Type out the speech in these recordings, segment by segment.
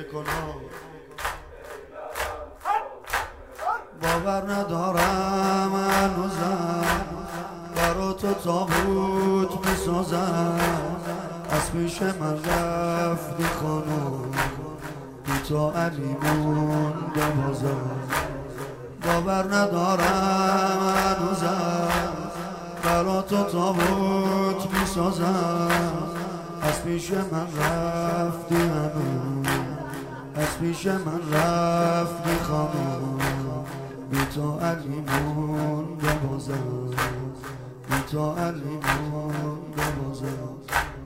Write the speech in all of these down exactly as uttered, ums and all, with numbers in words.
میکنم. باور ندارم هنوزم برا تو تابوت میسازم. از پیش من رفتی خانم بی تو علیمون ببازم. باور ندارم هنوزم برا تو تابوت میسازم. از پیش من رفتی هنوز، از پیش من رفتی خانم بی تو علیمون ببازم، بی تو علیمون ببازم.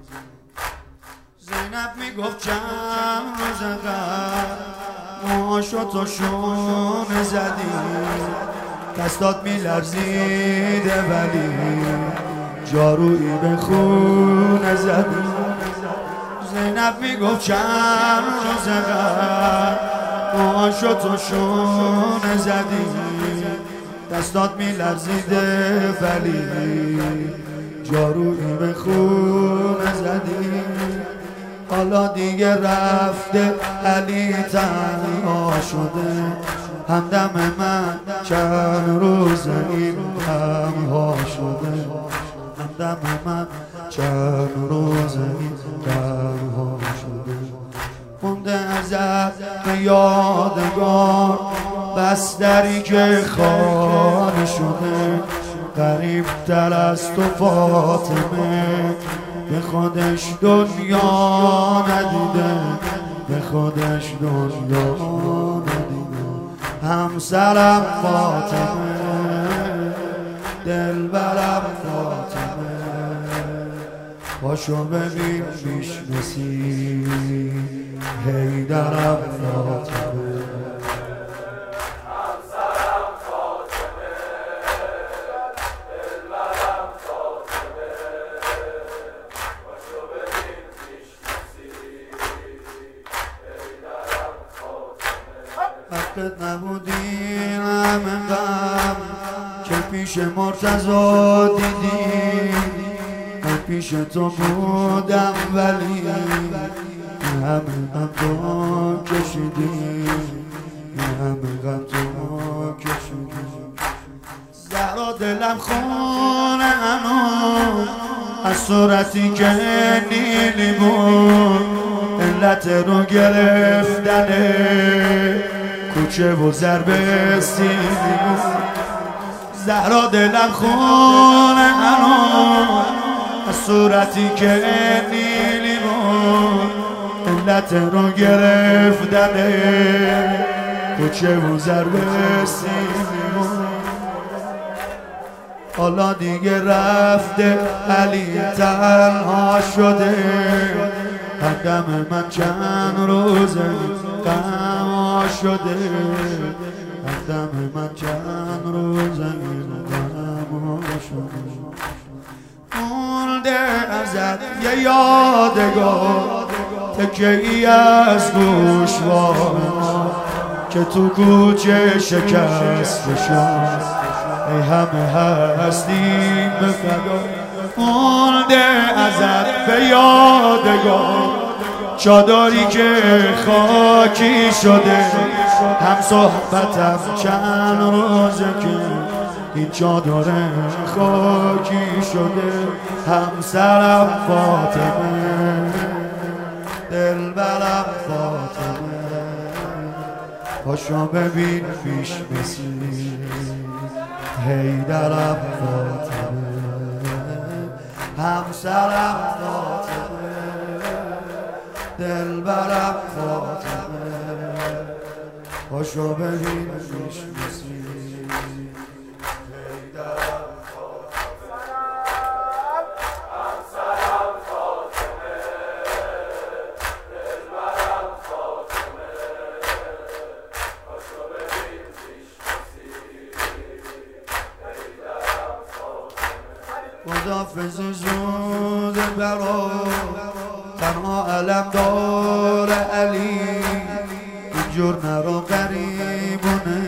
زینب میگفت چند روز قبل موهاشو تو شونه زدی، دستات میلرزیده ولی جارویی به خونه زدی. زینب میگفت چند روز قبل موهاشو تو شونه زدی، دستات میلرزیده ولی جارویی به خونه زدی. حالا دیگه رفته علی تنها شده، همدم من چند روز این غمها شده، همدم من چند روز این غمها شده. مونده ازت به یادگار بستری که خالی شده، غریب تر از تو فاطمه به خودش دنیا ندیده، به خودش دنیا ندیده. همسرم فاطمه، دلبرم فاطمه، پاشو ببین میشناسی حیدرم فاطمه. وقتت نبودین همه غم که پیش مرتضی دیدی، من پیش تو بودم ولی همه غم تو کشیدی، همه غم تو کشیدی. زهرا دلم خونه هنوز از صورتی که نیلی بود، علت رو گرفتنه کوچه و ضرب سیلی بود. زهرا دلم خونه هنوز از صورتی که نیلی بود، علت رو گرفتنه کوچه و ضرب سیلی بود. حالا دیگه رفته علی تنها شده، همدم من چند روزه غمها شده، همدم من چند روزه غمها شده. مونده ازت یه یادگار تکه ای از گوشوار که تو کوچه شکسته شد، ای همه هستیم به فدا. مونده ازت به یادگار چادری که خاکی شده، هم صحبتم چند روزه که این چادر خاکی شده. همسرم فاطمه، دلبرم فاطمه، پاشو ببین میشناسی حیدرم فاطمه، همسرم فاطمه، دلبرم فاطمه، پاشو ببین میشناسی حیدرم فاطمه، همسرم فاطمه، دلبرم فاطمه، پاشو ببین میشناسی حیدرم فاطمه. خداحافظی زود برو تنها علم دار علی، اینجور نرو غریبونه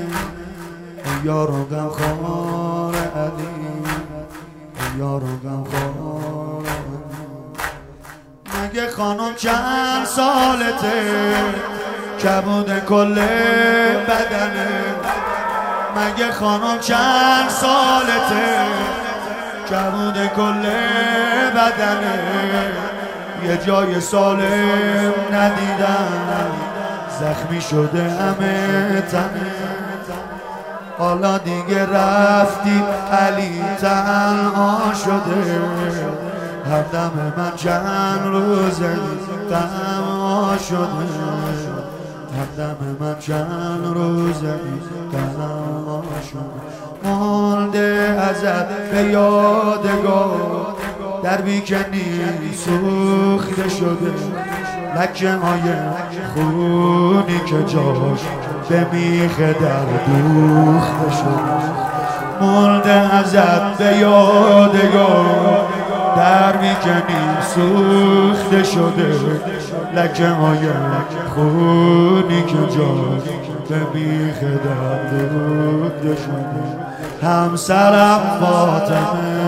یارو غم خوار علی، یارو غم خوار علی. مگه خانم چند سالته کبود کل بدنه مگه خانم چند سالته کبود کل بدنه یه جای سالم ندیدم زخمی شده همه تنه حالا دیگه رفتی علی تنها شده همدم من چند روزه تنها شده همدم من چند روزه تنها شده مانده ازت به یادگار در بیکنی سوخته شده لکه های خونی که جاش به میخ در دوخته شده مانده ازت به یادگار در بیکنی سوخته شده لکه های خونی که جاش به میخ در دوخته شده همسرم فاطمه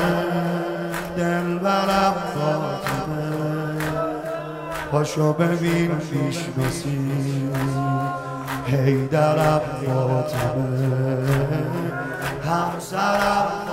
دلبرم فاطمه پاشو ببین میشناسی حیدرم فاطمه همسرم